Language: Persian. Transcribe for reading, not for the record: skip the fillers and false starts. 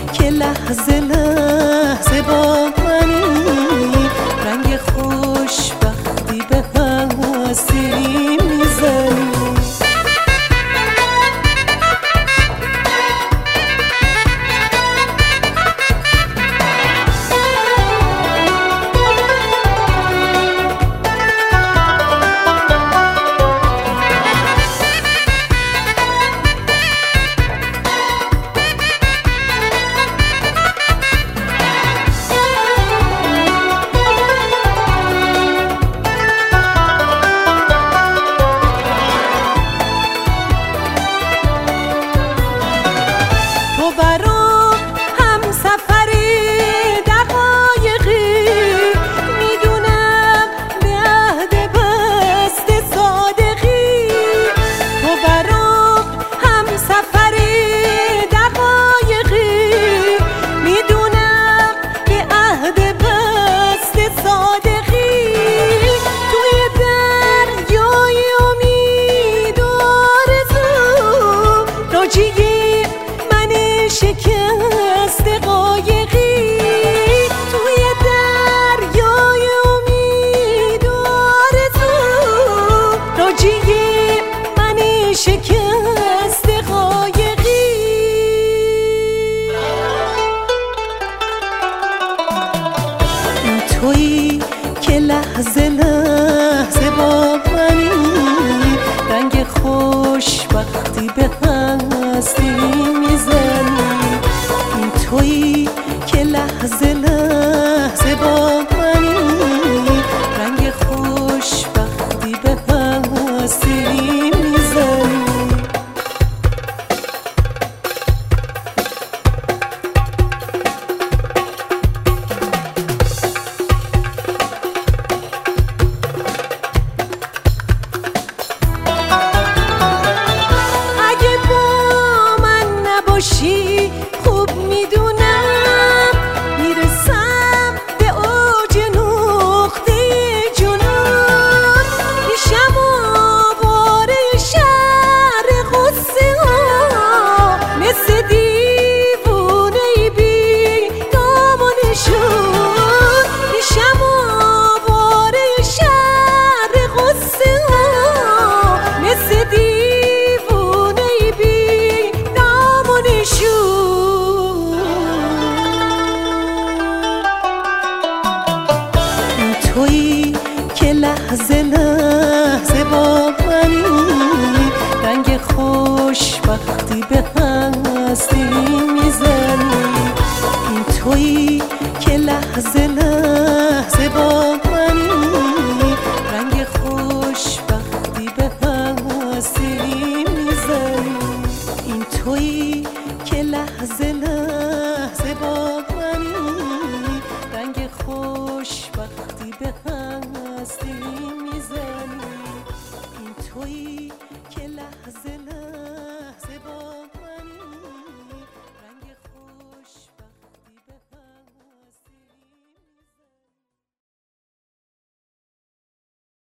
که لحظه لحظه با منی، رنگ خوشبختی به هستی میزنی. برام هم سفری دقایقی، میدونم به عهد بست صادقی. تو برام هم سفری دقایقی، میدونم به عهد بست صادقی. توی دریای امید و آرزو، راجی شکست قایقی. توی دریای امید و آرزو، راجی من شکست قایقی. این تویی که لحظه لحظه با منی، رنگ خوشبختی به هستی میزنی. این تویی که لحظه لحظه با منی، رنگ خوشبختی به هستی میزنی. خوب میدونم میرسم به اوج نقطه جنون، میشم آواره شهر غصه ها، مثل دیوونه بی نام و نشون. میشم آواره شهر غصه ها، مثل دیوونه بی نام و نشون. تویی که لحظه لحظه با منی، رنگ خوشبختی به هستی میزنی. این تویی که لحظه لحظه با منی، رنگ خوشبختی به هستی میزنی. این تویی که لحظه لحظه با منی، رنگ خوشبختی به هستی میزنی. این تویی